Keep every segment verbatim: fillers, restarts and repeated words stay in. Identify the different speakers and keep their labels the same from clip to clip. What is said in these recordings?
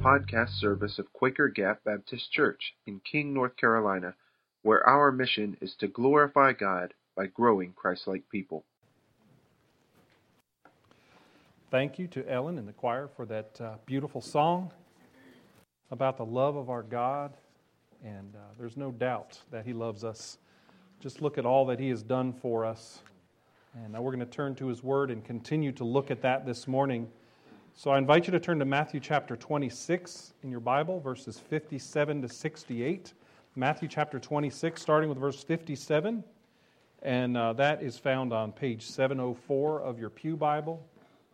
Speaker 1: podcast service of Quaker Gap Baptist Church in King, North Carolina, where our mission is to glorify God by growing Christ-like people.
Speaker 2: Thank you to Ellen and the choir for that uh, beautiful song about the love of our God, and uh, there's no doubt that He loves us. Just look at all that He has done for us. And now we're going to turn to His Word and continue to look at that this morning. So I invite you to turn to Matthew chapter twenty-six in your Bible, verses fifty-seven to sixty-eight. Matthew chapter twenty-six, starting with verse fifty-seven. And uh, that is found on page seven oh four of your Pew Bible.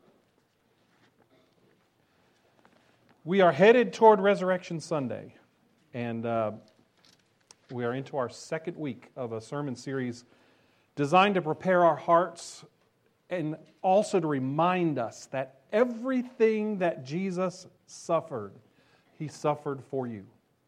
Speaker 2: We are headed toward Resurrection Sunday. And uh, we are into our second week of a sermon series designed to prepare our hearts and also to remind us that everything that Jesus suffered, He suffered for you.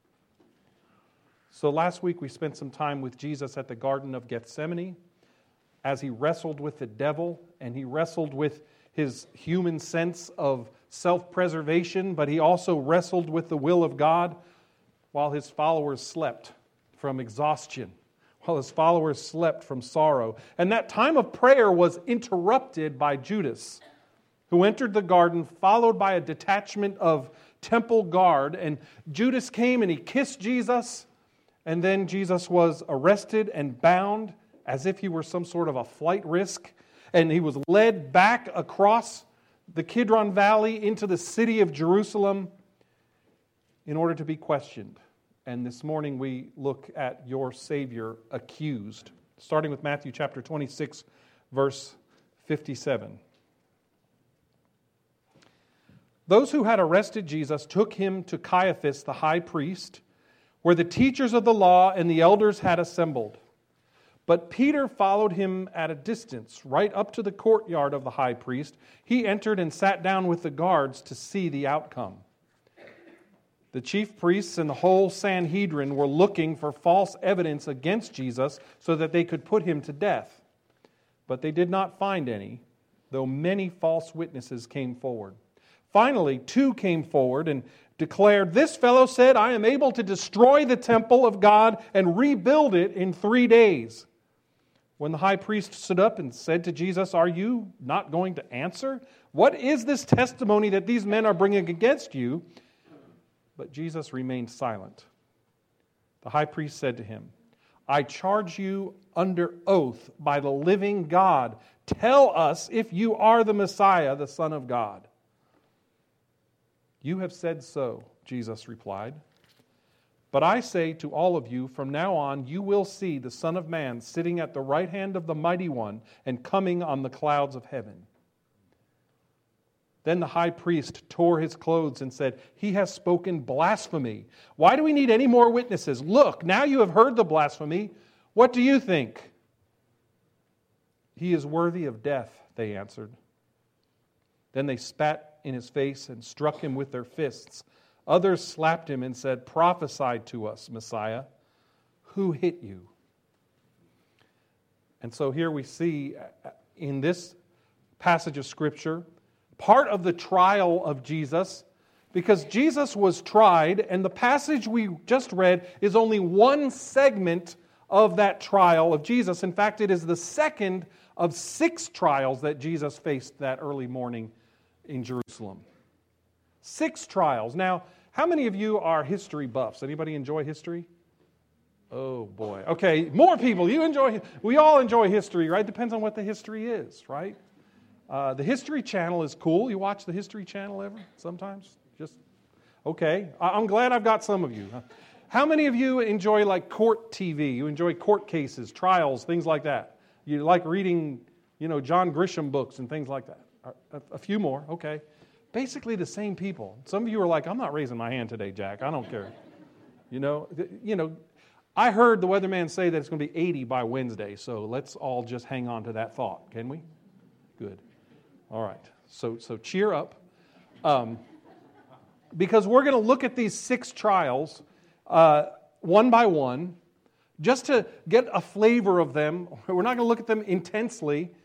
Speaker 2: So last week we spent some time with Jesus at the Garden of Gethsemane as He wrestled with the devil, and He wrestled with His human sense of self-preservation, but He also wrestled with the will of God while His followers slept from exhaustion, while His followers slept from sorrow. And that time of prayer was interrupted by Judas, who entered the garden followed by a detachment of temple guard. And Judas came and he kissed Jesus, and then Jesus was arrested and bound as if he were some sort of a flight risk. And he was led back across the Kidron Valley into the city of Jerusalem in order to be questioned. And this morning we look at your Savior accused, starting with Matthew chapter twenty-six, verse fifty-seven. Those who had arrested Jesus took Him to Caiaphas, the high priest, where the teachers of the law and the elders had assembled. But Peter followed Him at a distance, right up to the courtyard of the high priest. He entered and sat down with the guards to see the outcome. The chief priests and the whole Sanhedrin were looking for false evidence against Jesus so that they could put Him to death. But they did not find any, though many false witnesses came forward. Finally, two came forward and declared, "This fellow said, 'I am able to destroy the temple of God and rebuild it in three days.'" When the high priest stood up and said to Jesus, "Are you not going to answer? What is this testimony that these men are bringing against you?" But Jesus remained silent. The high priest said to Him, "I charge you under oath by the living God. Tell us if you are the Messiah, the Son of God." "You have said so," Jesus replied. "But I say to all of you, from now on you will see the Son of Man sitting at the right hand of the Mighty One and coming on the clouds of heaven." Then the high priest tore his clothes and said, "He has spoken blasphemy. Why do we need any more witnesses? Look, now you have heard the blasphemy. What do you think?" "He is worthy of death," they answered. Then they spat in His face and struck Him with their fists. Others slapped Him and said, "Prophesy to us, Messiah. Who hit you?" And so here we see in this passage of Scripture part of the trial of Jesus, because Jesus was tried, and the passage we just read is only one segment of that trial of Jesus. In fact, it is the second of six trials that Jesus faced that early morning in Jerusalem. Six trials. Now, how many of you are history buffs? Anybody enjoy history? Oh boy. Okay, more people. You enjoy. We all enjoy history, right? Depends on what the history is, right? Uh, the History Channel is cool. You watch the History Channel ever? Sometimes? Just, okay. I'm glad I've got some of you. How many of you enjoy like court T V? You enjoy court cases, trials, things like that? You like reading, you know, John Grisham books and things like that? A, a few more, okay. Basically the same people. Some of you are like, "I'm not raising my hand today, Jack. I don't care." You know, you know. I heard the weatherman say that it's going to be eighty by Wednesday, so let's all just hang on to that thought, can we? Good. All right, so so cheer up, um, because we're going to look at these six trials uh, one by one, just to get a flavor of them. We're not going to look at them intensely,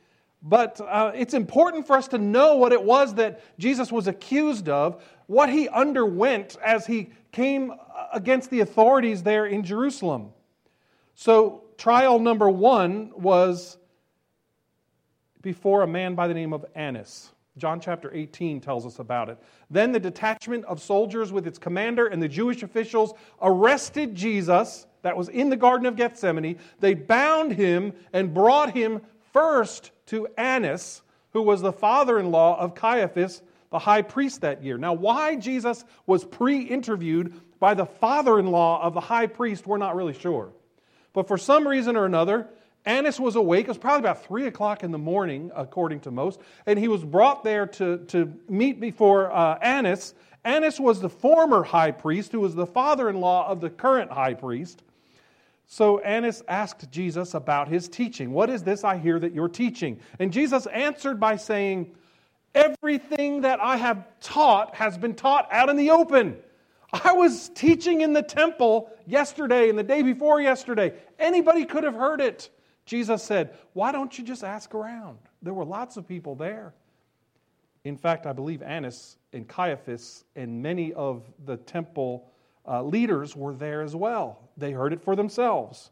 Speaker 2: But uh, it's important for us to know what it was that Jesus was accused of, what he underwent as he came against the authorities there in Jerusalem. So trial number one was before a man by the name of Annas. John chapter eighteen tells us about it. Then the detachment of soldiers with its commander and the Jewish officials arrested Jesus, that was in the Garden of Gethsemane. They bound him and brought him first to Annas, who was the father-in-law of Caiaphas, the high priest that year. Now, why Jesus was pre-interviewed by the father-in-law of the high priest, we're not really sure. But for some reason or another, Annas was awake. It was probably about three o'clock in the morning, according to most. And he was brought there to, to meet before uh, Annas. Annas was the former high priest, who was the father-in-law of the current high priest. So Annas asked Jesus about his teaching. What is this I hear that you're teaching? And Jesus answered by saying, everything that I have taught has been taught out in the open. I was teaching in the temple yesterday and the day before yesterday. Anybody could have heard it. Jesus said, why don't you just ask around? There were lots of people there. In fact, I believe Annas and Caiaphas and many of the temple uh, leaders were there as well. They heard it for themselves.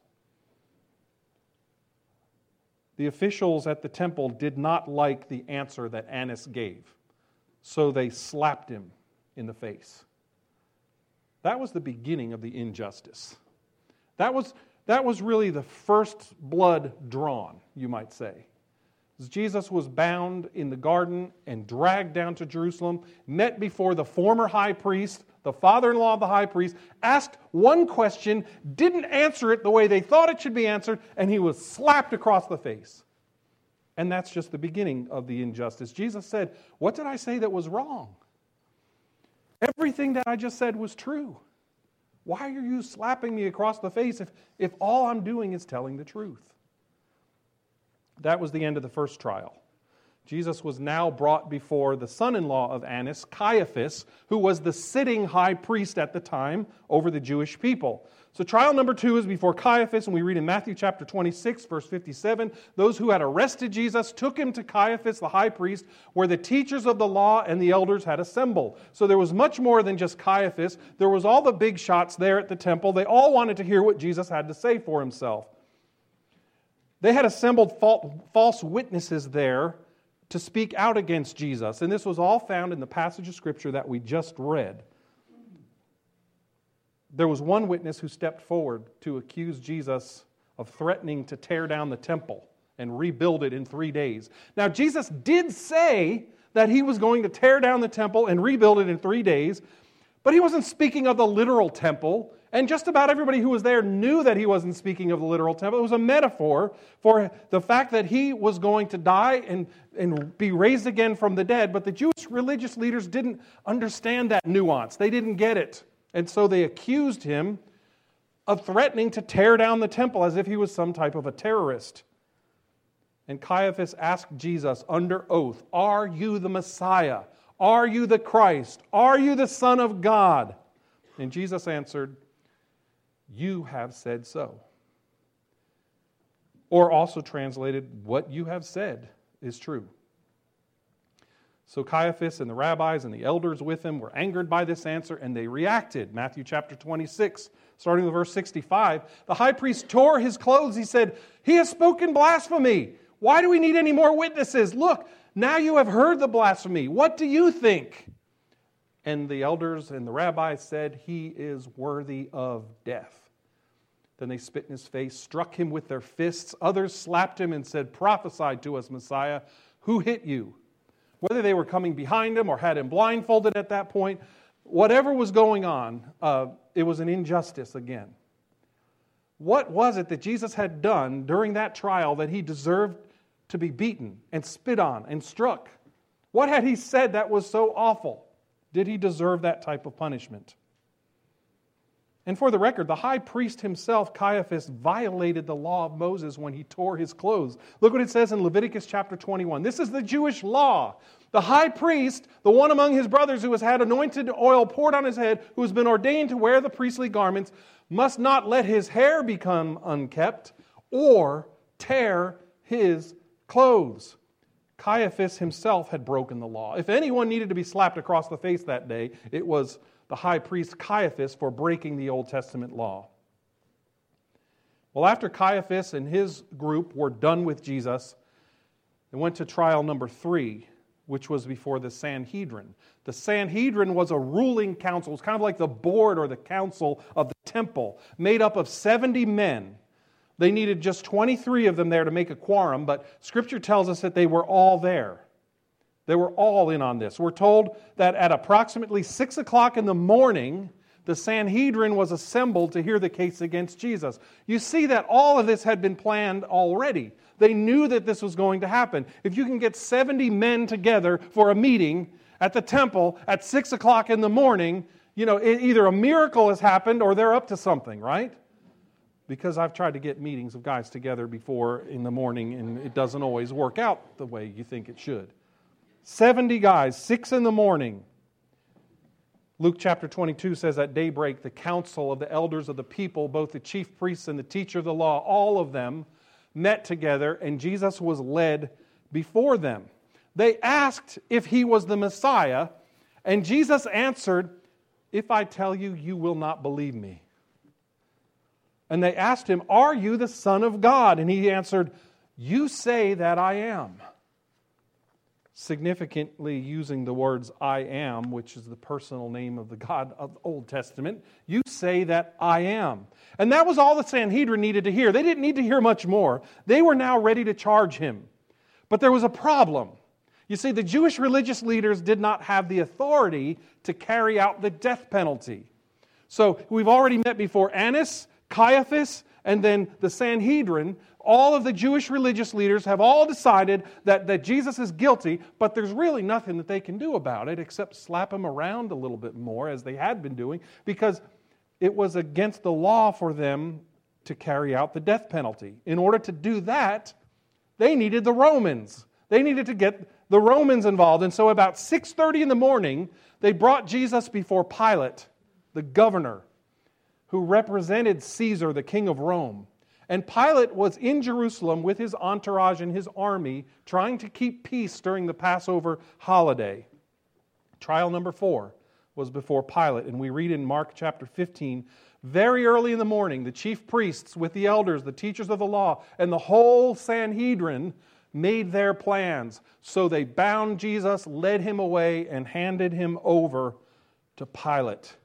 Speaker 2: The officials at the temple did not like the answer that Annas gave, so they slapped him in the face. That was the beginning of the injustice. That was, that was really the first blood drawn, you might say. As Jesus was bound in the garden and dragged down to Jerusalem, met before the former high priest, the father-in-law of the high priest, asked one question, didn't answer it the way they thought it should be answered, and he was slapped across the face. And that's just the beginning of the injustice. Jesus said, what did I say that was wrong? Everything that I just said was true. Why are you slapping me across the face if, if all I'm doing is telling the truth? That was the end of the first trial. Jesus was now brought before the son-in-law of Annas, Caiaphas, who was the sitting high priest at the time over the Jewish people. So trial number two is before Caiaphas, and we read in Matthew chapter twenty-six, verse fifty-seven, those who had arrested Jesus took him to Caiaphas, the high priest, where the teachers of the law and the elders had assembled. So there was much more than just Caiaphas. There was all the big shots there at the temple. They all wanted to hear what Jesus had to say for himself. They had assembled false witnesses there to speak out against Jesus. And this was all found in the passage of Scripture that we just read. There was one witness who stepped forward to accuse Jesus of threatening to tear down the temple and rebuild it in three days. Now, Jesus did say that he was going to tear down the temple and rebuild it in three days, but he wasn't speaking of the literal temple. And just about everybody who was there knew that he wasn't speaking of the literal temple. It was a metaphor for the fact that he was going to die and, and be raised again from the dead. But the Jewish religious leaders didn't understand that nuance. They didn't get it. And so they accused him of threatening to tear down the temple as if he was some type of a terrorist. And Caiaphas asked Jesus under oath, are you the Messiah? Are you the Christ? Are you the Son of God? And Jesus answered, you have said so. Or also translated, what you have said is true. So Caiaphas and the rabbis and the elders with him were angered by this answer, and they reacted. Matthew chapter twenty-six, starting with verse sixty-five. The high priest tore his clothes. He said, he has spoken blasphemy. Why do we need any more witnesses? Look, now you have heard the blasphemy. What do you think? And the elders and the rabbis said, he is worthy of death. Then they spit in his face, struck him with their fists. Others slapped him and said, prophesy to us, Messiah. Who hit you? Whether they were coming behind him or had him blindfolded at that point, whatever was going on, uh, it was an injustice again. What was it that Jesus had done during that trial that he deserved to be beaten and spit on and struck? What had he said that was so awful? Did he deserve that type of punishment? And for the record, the high priest himself, Caiaphas, violated the law of Moses when he tore his clothes. Look what it says in Leviticus chapter twenty-one. This is the Jewish law. The high priest, the one among his brothers who has had anointed oil poured on his head, who has been ordained to wear the priestly garments, must not let his hair become unkept or tear his clothes. Caiaphas himself had broken the law. If anyone needed to be slapped across the face that day, it was the high priest Caiaphas for breaking the Old Testament law. Well, after Caiaphas and his group were done with Jesus, they went to trial number three, which was before the Sanhedrin. The Sanhedrin was a ruling council. It was kind of like the board or the council of the temple, made up of seventy men. They needed just twenty-three of them there to make a quorum, but Scripture tells us that they were all there. They were all in on this. We're told that at approximately six o'clock in the morning, the Sanhedrin was assembled to hear the case against Jesus. You see that all of this had been planned already. They knew that this was going to happen. If you can get seventy men together for a meeting at the temple at six o'clock in the morning, you know, either a miracle has happened or they're up to something, right? Because I've tried to get meetings of guys together before in the morning, and it doesn't always work out the way you think it should. seventy guys, six in the morning. Luke chapter twenty-two says, at daybreak, the council of the elders of the people, both the chief priests and the teacher of the law, all of them met together, and Jesus was led before them. They asked if he was the Messiah, and Jesus answered, if I tell you, you will not believe me. And they asked him, are you the Son of God? And he answered, you say that I am. Significantly using the words I am, which is the personal name of the God of the Old Testament, you say that I am. And that was all the Sanhedrin needed to hear. They didn't need to hear much more. They were now ready to charge him. But there was a problem. You see, the Jewish religious leaders did not have the authority to carry out the death penalty. So we've already met before Annas, Caiaphas, and then the Sanhedrin. All of the Jewish religious leaders have all decided that, that Jesus is guilty, but there's really nothing that they can do about it except slap him around a little bit more, as they had been doing, because it was against the law for them to carry out the death penalty. In order to do that, they needed the Romans. They needed to get the Romans involved. And so about six thirty in the morning, they brought Jesus before Pilate, the governor, who represented Caesar, the king of Rome. And Pilate was in Jerusalem with his entourage and his army, trying to keep peace during the Passover holiday. Trial number four was before Pilate, and we read in Mark chapter fifteen, very early in the morning, the chief priests with the elders, the teachers of the law, and the whole Sanhedrin made their plans. So they bound Jesus, led him away, and handed him over to Pilate.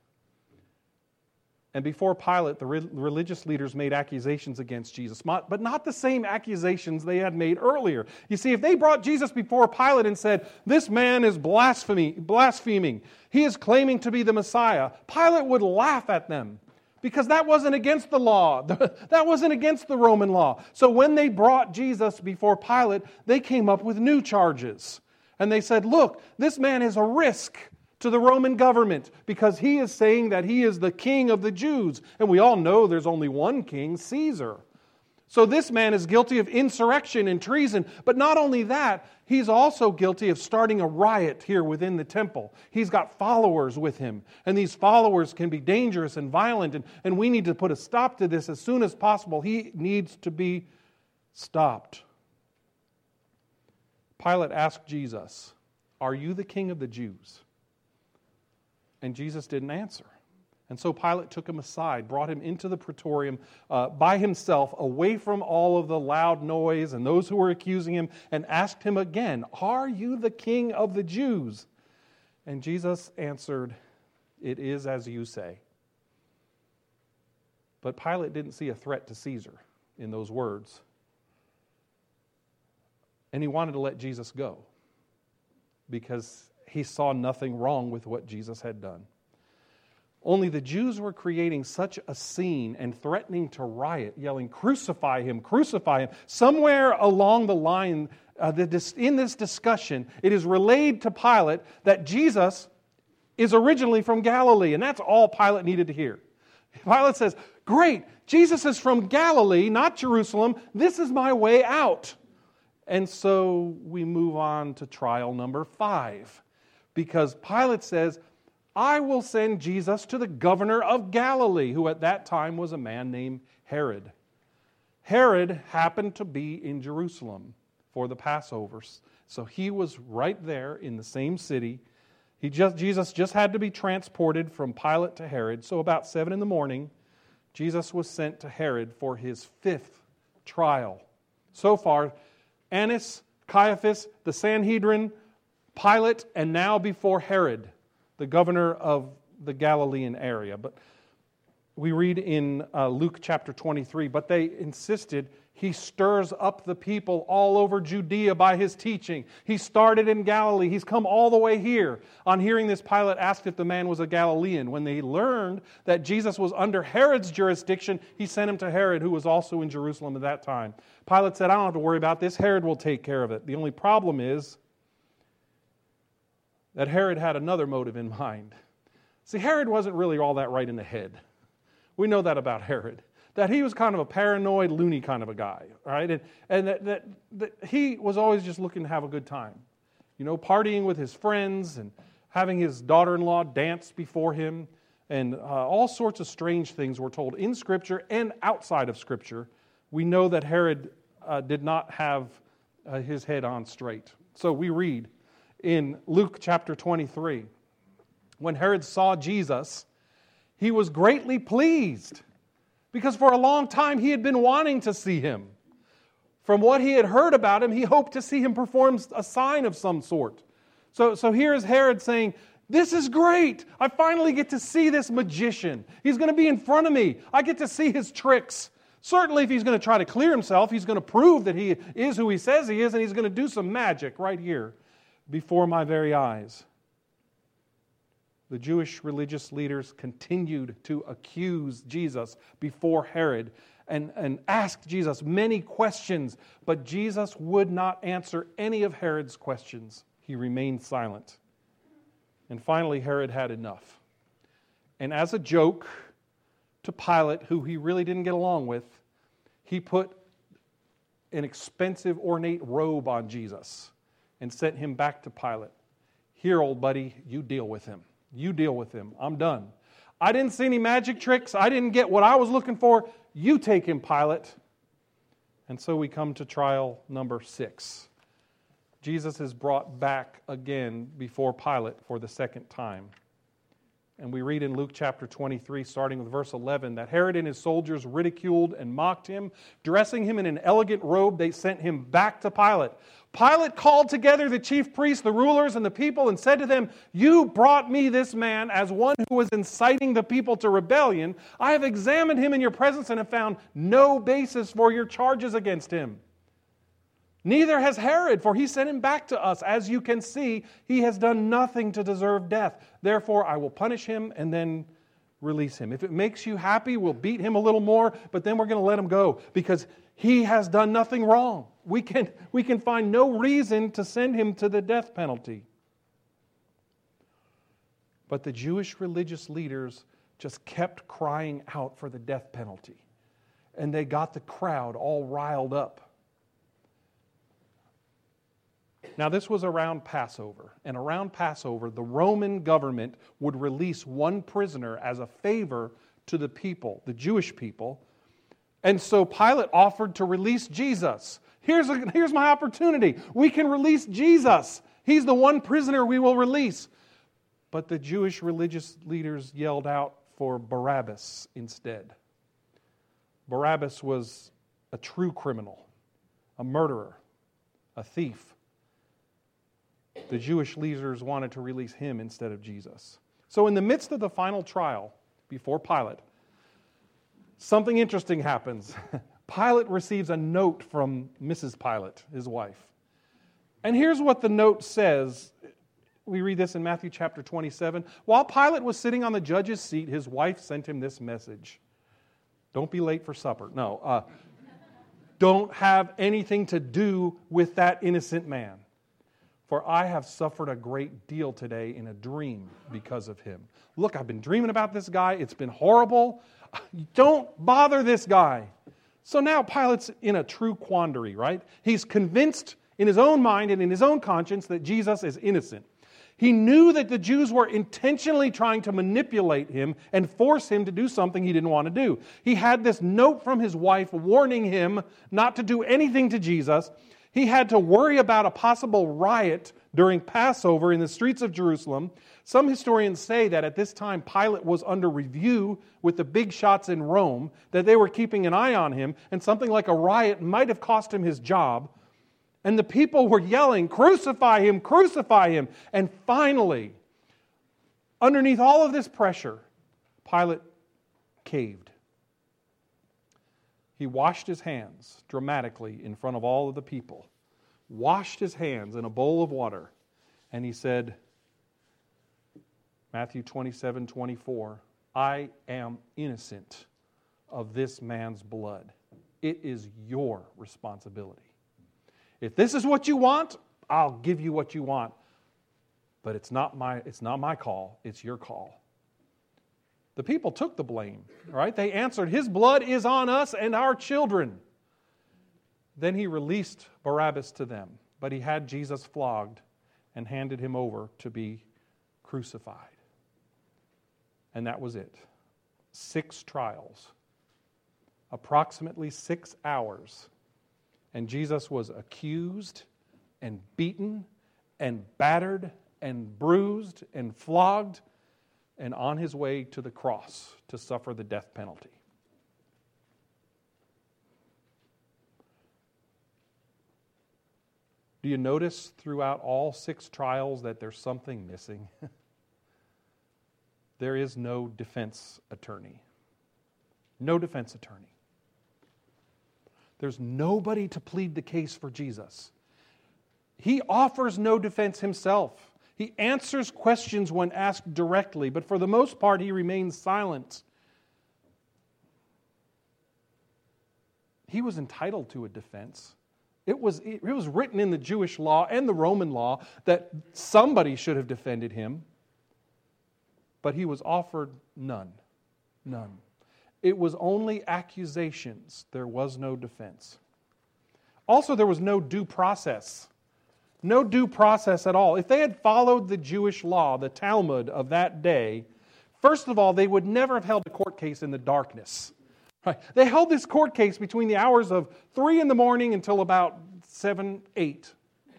Speaker 2: And before Pilate, the re- religious leaders made accusations against Jesus, but not the same accusations they had made earlier. You see, if they brought Jesus before Pilate and said, this man is blasphemy, blaspheming, he is claiming to be the Messiah, Pilate would laugh at them because that wasn't against the law. That wasn't against the Roman law. So when they brought Jesus before Pilate, they came up with new charges. And they said, look, this man is a risk to the Roman government because he is saying that he is the king of the Jews. And we all know there's only one king, Caesar. So this man is guilty of insurrection and treason. But not only that, he's also guilty of starting a riot here within the temple. He's got followers with him. And these followers can be dangerous and violent. And, and we need to put a stop to this as soon as possible. He needs to be stopped. Pilate asked Jesus, are you the king of the Jews? And Jesus didn't answer. And so Pilate took him aside, brought him into the praetorium uh, by himself, away from all of the loud noise and those who were accusing him, and asked him again, are you the king of the Jews? And Jesus answered, it is as you say. But Pilate didn't see a threat to Caesar in those words. And he wanted to let Jesus go because he saw nothing wrong with what Jesus had done. Only the Jews were creating such a scene and threatening to riot, yelling, crucify him, crucify him. Somewhere along the line, uh, the, in this discussion, it is relayed to Pilate that Jesus is originally from Galilee, and that's all Pilate needed to hear. Pilate says, great, Jesus is from Galilee, not Jerusalem. This is my way out. And so we move on to trial number five. Because Pilate says, I will send Jesus to the governor of Galilee, who at that time was a man named Herod. Herod happened to be in Jerusalem for the Passover. So he was right there in the same city. He just Jesus just had to be transported from Pilate to Herod. So about seven in the morning, Jesus was sent to Herod for his fifth trial. So far, Annas, Caiaphas, the Sanhedrin, Pilate, and now before Herod, the governor of the Galilean area. But we read in uh, Luke chapter twenty-three, but they insisted he stirs up the people all over Judea by his teaching. He started in Galilee. He's come all the way here. On hearing this, Pilate asked if the man was a Galilean. When they learned that Jesus was under Herod's jurisdiction, he sent him to Herod, who was also in Jerusalem at that time. Pilate said, I don't have to worry about this. Herod will take care of it. The only problem is that Herod had another motive in mind. See, Herod wasn't really all that right in the head. We know that about Herod. That he was kind of a paranoid, loony kind of a guy, right? And, and that, that, that he was always just looking to have a good time. You know, partying with his friends and having his daughter-in-law dance before him. And uh, all sorts of strange things were told in Scripture and outside of Scripture. We know that Herod uh, did not have uh, his head on straight. So we read in Luke chapter twenty-three, when Herod saw Jesus, he was greatly pleased, because for a long time he had been wanting to see him. From what he had heard about him, he hoped to see him perform a sign of some sort. So, so here's Herod saying, this is great. I finally get to see this magician. He's going to be in front of me. I get to see his tricks. Certainly if he's going to try to clear himself, he's going to prove that he is who he says he is, and he's going to do some magic right here before my very eyes. The Jewish religious leaders continued to accuse Jesus before Herod and, and asked Jesus many questions, but Jesus would not answer any of Herod's questions. He remained silent. And finally, Herod had enough. And as a joke to Pilate, who he really didn't get along with, he put an expensive, ornate robe on Jesus and sent him back to Pilate. Here, old buddy, you deal with him. You deal with him. I'm done. I didn't see any magic tricks. I didn't get what I was looking for. You take him, Pilate. And so we come to trial number six. Jesus is brought back again before Pilate for the second time. And we read in Luke chapter twenty-three, starting with verse eleven, that Herod and his soldiers ridiculed and mocked him. Dressing him in an elegant robe, they sent him back to Pilate. Pilate called together the chief priests, the rulers, and the people and said to them, you brought me this man as one who was inciting the people to rebellion. I have examined him in your presence and have found no basis for your charges against him. Neither has Herod, for he sent him back to us. As you can see, he has done nothing to deserve death. Therefore, I will punish him and then release him. If it makes you happy, we'll beat him a little more, but then we're going to let him go because he has done nothing wrong. We can, we can find no reason to send him to the death penalty. But the Jewish religious leaders just kept crying out for the death penalty. And they got the crowd all riled up. Now, this was around Passover. And around Passover, the Roman government would release one prisoner as a favor to the people, the Jewish people. And so Pilate offered to release Jesus. Here's, a, here's my opportunity. We can release Jesus. He's the one prisoner we will release. But the Jewish religious leaders yelled out for Barabbas instead. Barabbas was a true criminal, a murderer, a thief. The Jewish leaders wanted to release him instead of Jesus. So in the midst of the final trial before Pilate, something interesting happens. Pilate receives a note from Missus Pilate, his wife. And here's what the note says. We read this in Matthew chapter twenty-seven. While Pilate was sitting on the judge's seat, his wife sent him this message. Don't be late for supper. No. Uh, don't have anything to do with that innocent man. For I have suffered a great deal today in a dream because of him. Look, I've been dreaming about this guy. It's been horrible. Don't bother this guy. So now Pilate's in a true quandary, right? He's convinced in his own mind and in his own conscience that Jesus is innocent. He knew that the Jews were intentionally trying to manipulate him and force him to do something he didn't want to do. He had this note from his wife warning him not to do anything to Jesus. He had to worry about a possible riot during Passover in the streets of Jerusalem. Some historians say that at this time Pilate was under review with the big shots in Rome, that they were keeping an eye on him, and something like a riot might have cost him his job. And the people were yelling, "Crucify him, crucify him." And finally, underneath all of this pressure, Pilate caved. He washed his hands dramatically in front of all of the people, washed his hands in a bowl of water, and he said, Matthew twenty-seven twenty-four, "I am innocent of this man's blood. It is your responsibility. If this is what you want, I'll give you what you want. But it's not my, it's not my call, it's your call." The people took the blame, right? They answered, "His blood is on us and our children." Then he released Barabbas to them, but he had Jesus flogged and handed him over to be crucified. And that was it. Six trials, approximately six hours. And Jesus was accused and beaten and battered and bruised and flogged and on his way to the cross to suffer the death penalty. Do you notice throughout all six trials that there's something missing? There is no defense attorney. No defense attorney. There's nobody to plead the case for Jesus. He offers no defense himself. He answers questions when asked directly, but for the most part, he remains silent. He was entitled to a defense. It was, it was written in the Jewish law and the Roman law that somebody should have defended him, but he was offered none. None. It was only accusations. There was no defense. Also, there was no due process. No due process at all. If they had followed the Jewish law, the Talmud of that day, first of all, they would never have held a court case in the darkness. Right? They held this court case between the hours of three in the morning until about seven, eight.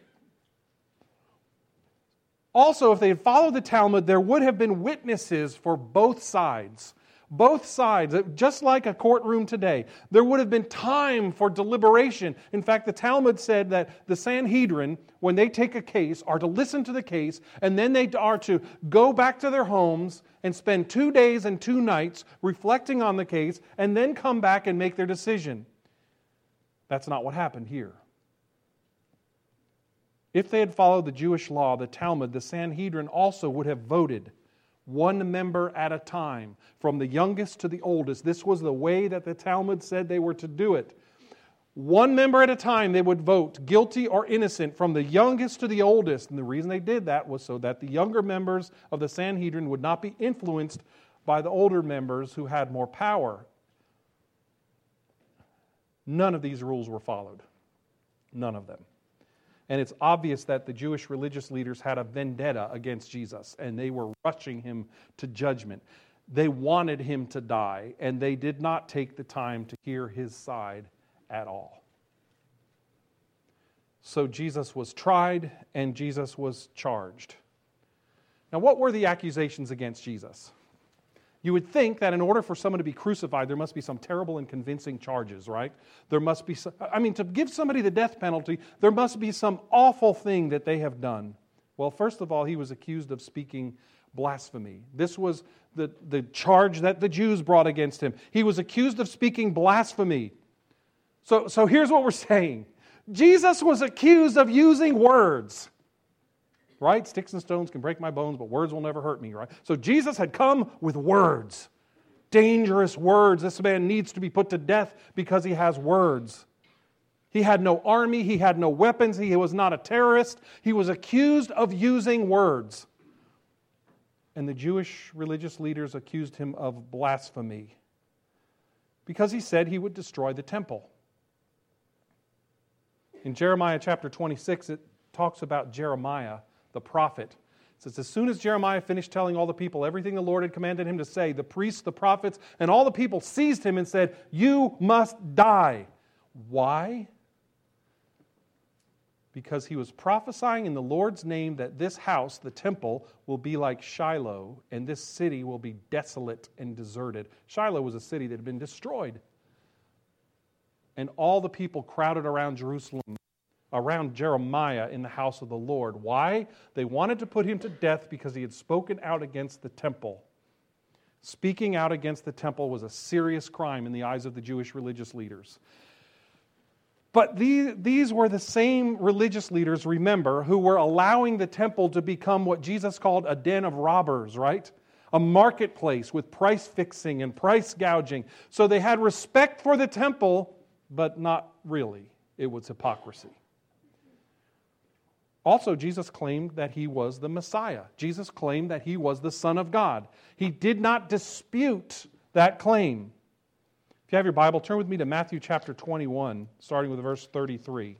Speaker 2: Also, if they had followed the Talmud, there would have been witnesses for both sides. Both sides, just like a courtroom today. There would have been time for deliberation. In fact, the Talmud said that the Sanhedrin, when they take a case, are to listen to the case, and then they are to go back to their homes and spend two days and two nights reflecting on the case, and then come back and make their decision. That's not what happened here. If they had followed the Jewish law, the Talmud, the Sanhedrin also would have voted one member at a time, from the youngest to the oldest. This was the way that the Talmud said they were to do it. One member at a time, they would vote guilty or innocent from the youngest to the oldest. And the reason they did that was so that the younger members of the Sanhedrin would not be influenced by the older members who had more power. None of these rules were followed. None of them. And it's obvious that the Jewish religious leaders had a vendetta against Jesus, and they were rushing him to judgment. They wanted him to die, and they did not take the time to hear his side at all. So Jesus was tried, and Jesus was charged. Now, what were the accusations against Jesus? You would think that in order for someone to be crucified, there must be some terrible and convincing charges, right? There must be some, I mean, to give somebody the death penalty, there must be some awful thing that they have done. Well, first of all, he was accused of speaking blasphemy. This was the, the charge that the Jews brought against him. He was accused of speaking blasphemy. So, so here's what we're saying. Jesus was accused of using words. Right? Sticks and stones can break my bones, but words will never hurt me, right? So Jesus had come with words. Dangerous words. This man needs to be put to death because he has words. He had no army. He had no weapons. He was not a terrorist. He was accused of using words. And the Jewish religious leaders accused him of blasphemy because he said he would destroy the temple. In Jeremiah chapter twenty-six, it talks about Jeremiah, the prophet. It says, as soon as Jeremiah finished telling all the people everything the Lord had commanded him to say, the priests, the prophets, and all the people seized him and said, you must die. Why? because he was prophesying in the Lord's name that this house, the temple, will be like Shiloh, and this city will be desolate and deserted. Shiloh was a city that had been destroyed. And all the people crowded around Jerusalem, around Jeremiah in the house of the Lord. Why? They wanted to put him to death because he had spoken out against the temple. Speaking out against the temple was a serious crime in the eyes of the Jewish religious leaders. But these, these were the same religious leaders, remember, who were allowing the temple to become what Jesus called a den of robbers, right? A marketplace with price fixing and price gouging. So they had respect for the temple, but not really. It was hypocrisy. Also, Jesus claimed that he was the Messiah. Jesus claimed that he was the Son of God. He did not dispute that claim. If you have your Bible, turn with me to Matthew chapter twenty-one, starting with verse thirty-three.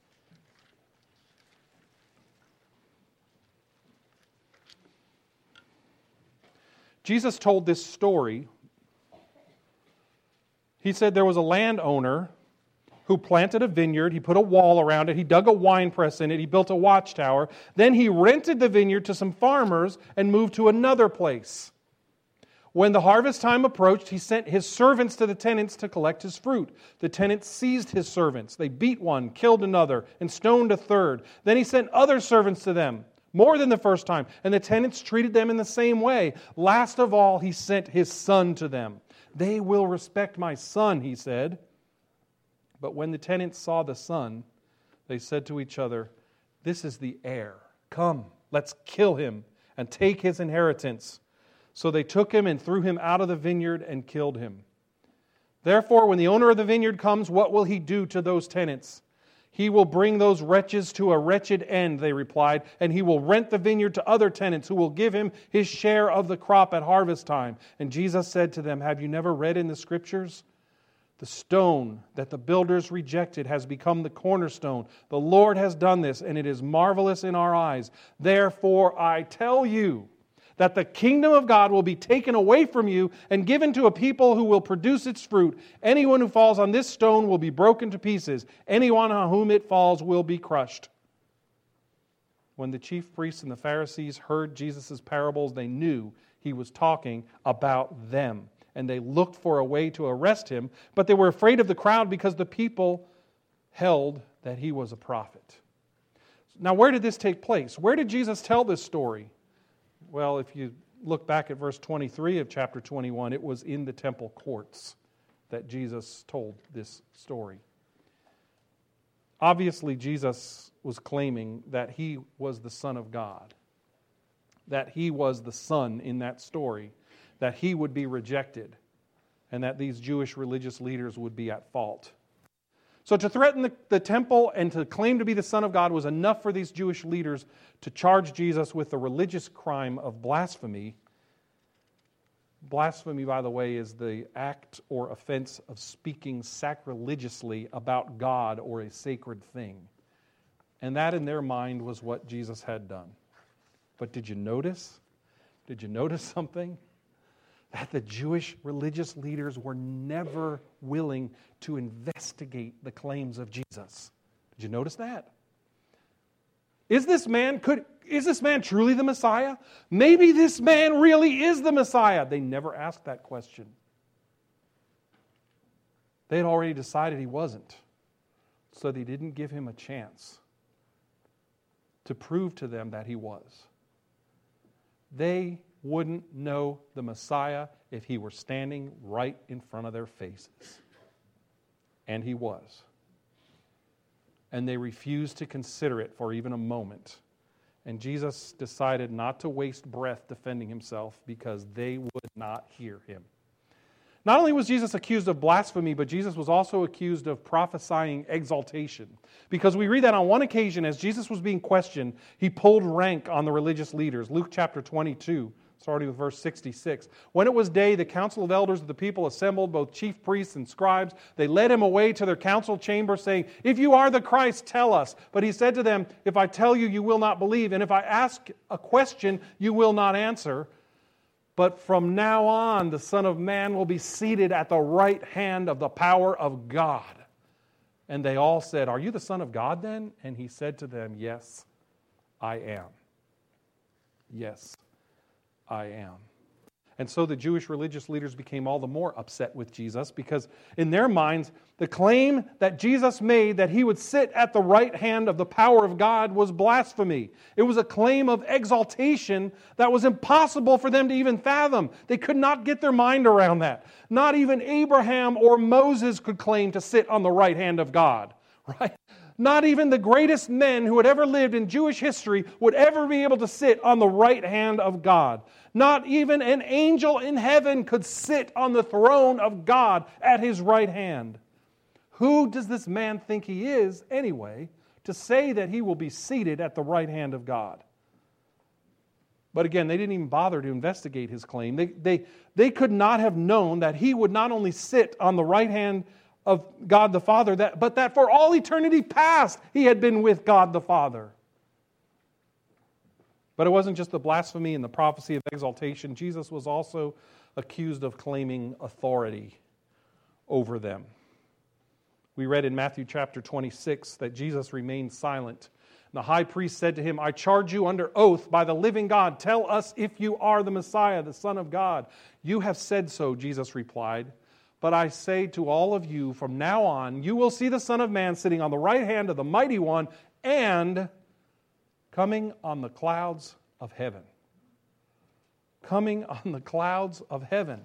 Speaker 2: Jesus told this story. He said there was a landowner who planted a vineyard. He put a wall around it. He dug a wine press in it. He built a watchtower. Then he rented the vineyard to some farmers and moved to another place. When the harvest time approached, he sent his servants to the tenants to collect his fruit. The tenants seized his servants. They beat one, killed another, and stoned a third. Then he sent other servants to them, more than the first time, and the tenants treated them in the same way. Last of all, he sent his son to them. They will respect my son, he said. But when the tenants saw the son, they said to each other, this is the heir. Come, let's kill him and take his inheritance. So they took him and threw him out of the vineyard and killed him. Therefore, when the owner of the vineyard comes, what will he do to those tenants? He will bring those wretches to a wretched end, they replied, and he will rent the vineyard to other tenants who will give him his share of the crop at harvest time. And Jesus said to them, have you never read in the Scriptures? The stone that the builders rejected has become the cornerstone. The Lord has done this, and it is marvelous in our eyes. Therefore, I tell you that the kingdom of God will be taken away from you and given to a people who will produce its fruit. Anyone who falls on this stone will be broken to pieces. Anyone on whom it falls will be crushed. When the chief priests and the Pharisees heard Jesus' parables, they knew he was talking about them. And they looked for a way to arrest him, but they were afraid of the crowd because the people held that he was a prophet. Now, where did this take place? Where did Jesus tell this story? Well, if you look back at verse twenty-three of chapter twenty-one, it was in the temple courts that Jesus told this story. Obviously, Jesus was claiming that he was the Son of God, that he was the Son in that story, that he would be rejected, and that these Jewish religious leaders would be at fault. So to threaten the, the temple and to claim to be the Son of God was enough for these Jewish leaders to charge Jesus with the religious crime of blasphemy. Blasphemy, by the way, is the act or offense of speaking sacrilegiously about God or a sacred thing. And that in their mind was what Jesus had done. But did you notice? Did you notice something? That the Jewish religious leaders were never willing to investigate the claims of Jesus. Did you notice that? Is this man could is this man truly the Messiah? Maybe this man really is the Messiah. They never asked that question. They had already decided he wasn't. So they didn't give him a chance to prove to them that he was. They wouldn't know the Messiah if he were standing right in front of their faces. And he was. And they refused to consider it for even a moment. And Jesus decided not to waste breath defending himself because they would not hear him. Not only was Jesus accused of blasphemy, but Jesus was also accused of prophesying exaltation. Because we read that on one occasion, as Jesus was being questioned, he pulled rank on the religious leaders. Luke chapter twenty-two, starting with verse sixty-six. When it was day, the council of elders of the people assembled, both chief priests and scribes. They led him away to their council chamber, saying, "If you are the Christ, tell us." But he said to them, "If I tell you, you will not believe, and if I ask a question, you will not answer. But from now on, the Son of Man will be seated at the right hand of the power of God." And they all said, "Are you the Son of God then?" And he said to them, "Yes, I am. Yes, I am." And so the Jewish religious leaders became all the more upset with Jesus because in their minds, the claim that Jesus made that he would sit at the right hand of the power of God was blasphemy. It was a claim of exaltation that was impossible for them to even fathom. They could not get their mind around that. Not even Abraham or Moses could claim to sit on the right hand of God, right? Not even the greatest men who had ever lived in Jewish history would ever be able to sit on the right hand of God. Not even an angel in heaven could sit on the throne of God at his right hand. Who does this man think he is, anyway, to say that he will be seated at the right hand of God? But again, they didn't even bother to investigate his claim. They, they, they could not have known that he would not only sit on the right hand of God the Father, that, but that for all eternity past, he had been with God the Father. But it wasn't just the blasphemy and the prophecy of exaltation. Jesus was also accused of claiming authority over them. We read in Matthew chapter twenty-six that Jesus remained silent. And the high priest said to him, "I charge you under oath by the living God, tell us if you are the Messiah, the Son of God." "You have said so," Jesus replied. "But I say to all of you, from now on, you will see the Son of Man sitting on the right hand of the Mighty One and coming on the clouds of heaven." Coming on the clouds of heaven.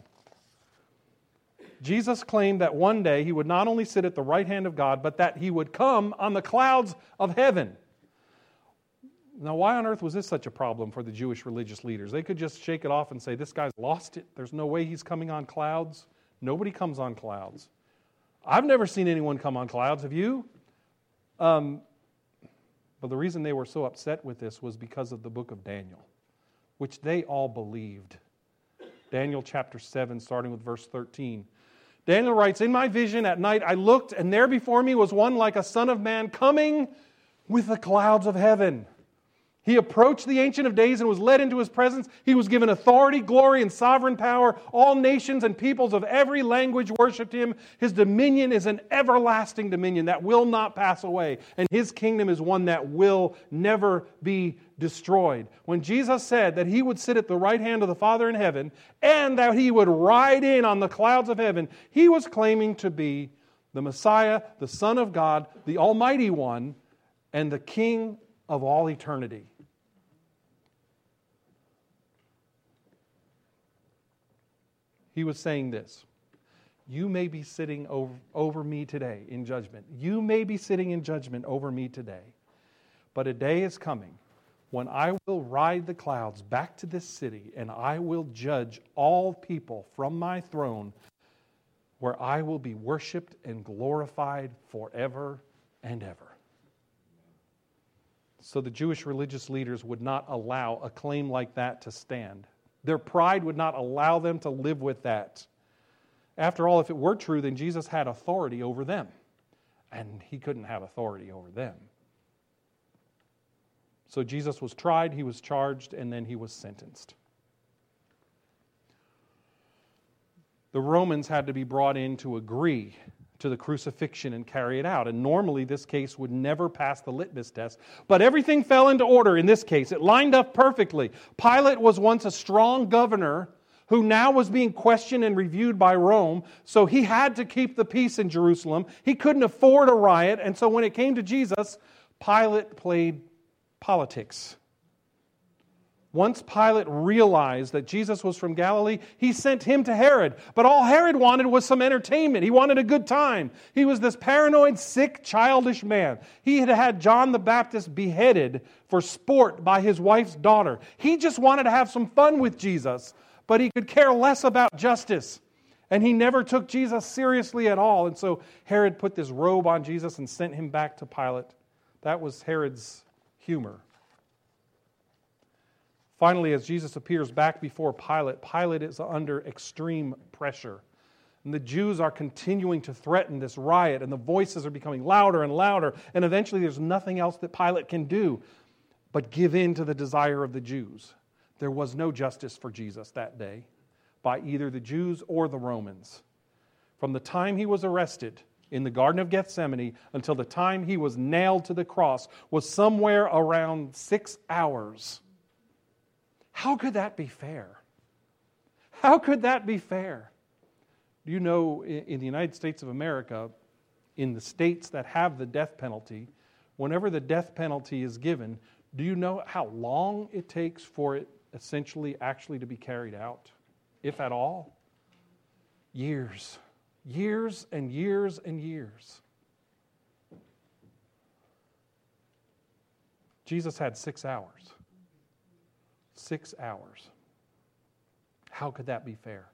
Speaker 2: Jesus claimed that one day he would not only sit at the right hand of God, but that he would come on the clouds of heaven. Now, why on earth was this such a problem for the Jewish religious leaders? They could just shake it off and say, "This guy's lost it. There's no way he's coming on clouds." Nobody comes on clouds. I've never seen anyone come on clouds. Have you? Um, but the reason they were so upset with this was because of the book of Daniel, which they all believed. Daniel chapter seven, starting with verse thirteen. Daniel writes, "In my vision at night I looked, and there before me was one like a son of man coming with the clouds of heaven. He approached the Ancient of Days and was led into his presence. He was given authority, glory, and sovereign power. All nations and peoples of every language worshipped him. His dominion is an everlasting dominion that will not pass away, and his kingdom is one that will never be destroyed." When Jesus said that he would sit at the right hand of the Father in heaven and that he would ride in on the clouds of heaven, he was claiming to be the Messiah, the Son of God, the Almighty One, and the King of all eternity. He was saying this: you may be sitting over, over me today in judgment. You may be sitting in judgment over me today. But a day is coming when I will ride the clouds back to this city, and I will judge all people from my throne, where I will be worshiped and glorified forever and ever. So the Jewish religious leaders would not allow a claim like that to stand. Their pride would not allow them to live with that. After all, if it were true, then Jesus had authority over them, and he couldn't have authority over them. So Jesus was tried, he was charged, and then he was sentenced. The Romans had to be brought in to agree to the crucifixion and carry it out. And normally this case would never pass the litmus test. But everything fell into order in this case. It lined up perfectly. Pilate was once a strong governor who now was being questioned and reviewed by Rome. So he had to keep the peace in Jerusalem. He couldn't afford a riot. And so when it came to Jesus, Pilate played politics. Once Pilate realized that Jesus was from Galilee, he sent him to Herod. But all Herod wanted was some entertainment. He wanted a good time. He was this paranoid, sick, childish man. He had had John the Baptist beheaded for sport by his wife's daughter. He just wanted to have some fun with Jesus, but he could care less about justice. And he never took Jesus seriously at all. And so Herod put this robe on Jesus and sent him back to Pilate. That was Herod's humor. Finally, as Jesus appears back before Pilate, Pilate is under extreme pressure. And the Jews are continuing to threaten this riot, and the voices are becoming louder and louder, and eventually there's nothing else that Pilate can do but give in to the desire of the Jews. There was no justice for Jesus that day by either the Jews or the Romans. From the time he was arrested in the Garden of Gethsemane until the time he was nailed to the cross was somewhere around six hours. How could that be fair? How could that be fair? Do you know in the United States of America, in the states that have the death penalty, whenever the death penalty is given, do you know how long it takes for it essentially actually to be carried out, if at all? Years. Years and years and years. Jesus had six hours. Six hours. How could that be fair?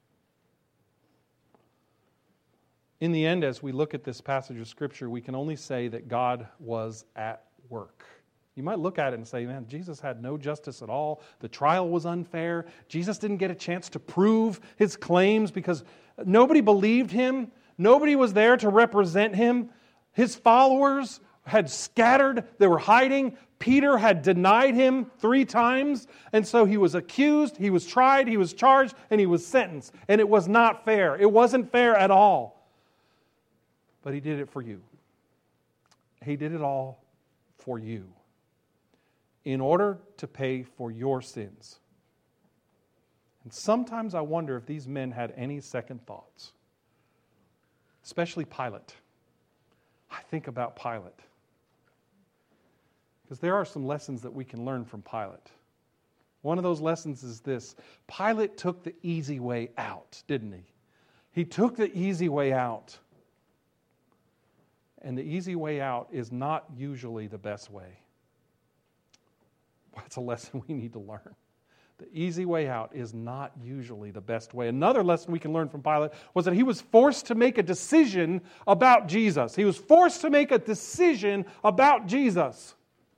Speaker 2: In the end, as we look at this passage of Scripture, we can only say that God was at work. You might look at it and say, man, Jesus had no justice at all. The trial was unfair. Jesus didn't get a chance to prove his claims because nobody believed him. Nobody was there to represent him. His followers had scattered. They were hiding. Peter had denied him three times. And so he was accused, he was tried, he was charged, and he was sentenced. And it was not fair. It wasn't fair at all. But he did it for you. He did it all for you, in order to pay for your sins. And sometimes I wonder if these men had any second thoughts, especially Pilate. I think about Pilate, because there are some lessons that we can learn from Pilate. One of those lessons is this: Pilate took the easy way out, didn't he? He took the easy way out. And the easy way out is not usually the best way. That's a lesson we need to learn. The easy way out is not usually the best way. Another lesson we can learn from Pilate was that he was forced to make a decision about Jesus. He was forced to make a decision about Jesus.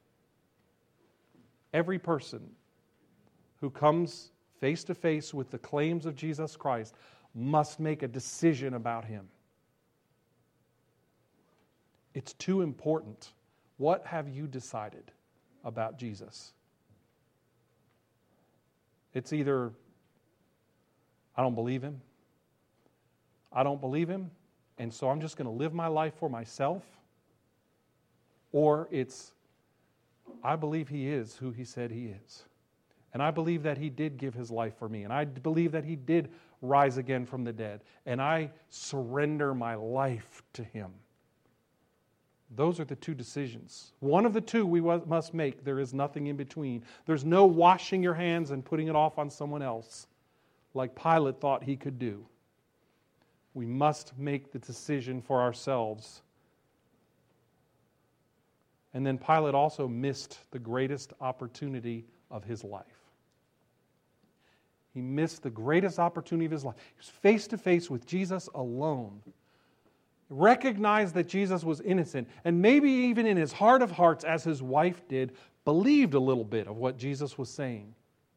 Speaker 2: Every person who comes face to face with the claims of Jesus Christ must make a decision about him. It's too important. What have you decided about Jesus? It's either, I don't believe him, I don't believe him, and so I'm just going to live my life for myself, or it's, I believe he is who he said he is. And I believe that he did give his life for me, and I believe that he did rise again from the dead, and I surrender my life to him. Those are the two decisions. One of the two we must make. There is nothing in between. There's no washing your hands and putting it off on someone else, like Pilate thought he could do. We must make the decision for ourselves. And then Pilate also missed the greatest opportunity of his life. He missed the greatest opportunity of his life. He was face to face with Jesus alone. Recognized that Jesus was innocent, and maybe even in his heart of hearts, as his wife did, believed a little bit of what Jesus was saying.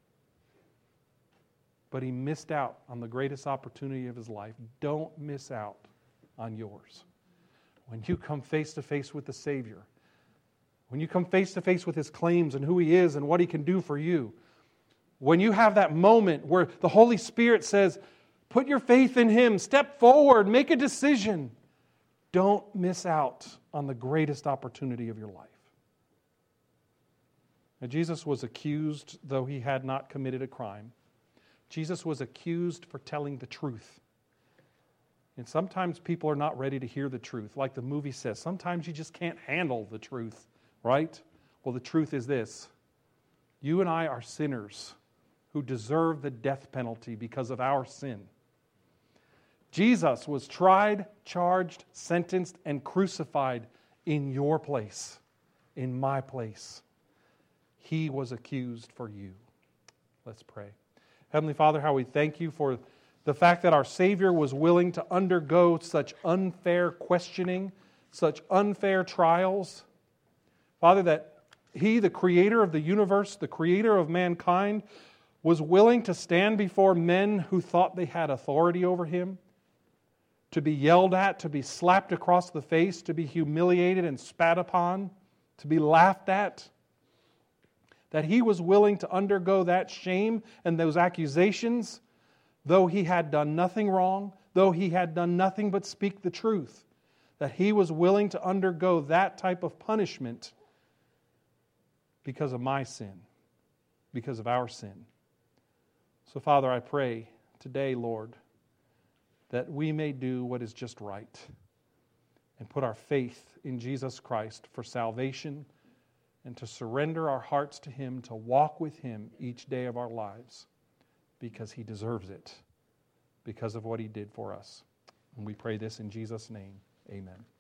Speaker 2: But he missed out on the greatest opportunity of his life. Don't miss out on yours. When you come face to face with the Savior, when you come face to face with his claims and who he is and what he can do for you, when you have that moment where the Holy Spirit says, put your faith in him, step forward, make a decision. Don't miss out on the greatest opportunity of your life. Now, Jesus was accused, though he had not committed a crime. Jesus was accused for telling the truth. And sometimes people are not ready to hear the truth. Like the movie says, sometimes you just can't handle the truth, right? Well, the truth is this. You and I are sinners who deserve the death penalty because of our sin. Jesus was tried, charged, sentenced, and crucified in your place, in my place. He was accused for you. Let's pray. Heavenly Father, how we thank you for the fact that our Savior was willing to undergo such unfair questioning, such unfair trials. Father, that He, the creator of the universe, the creator of mankind, was willing to stand before men who thought they had authority over Him, to be yelled at, to be slapped across the face, to be humiliated and spat upon, to be laughed at. That He was willing to undergo that shame and those accusations, though He had done nothing wrong, though He had done nothing but speak the truth. that He was willing to undergo that type of punishment because of my sin, because of our sin. So, Father, I pray today, Lord, that we may do what is just right and put our faith in Jesus Christ for salvation and to surrender our hearts to Him, to walk with Him each day of our lives because He deserves it, because of what He did for us. And we pray this in Jesus' name. Amen.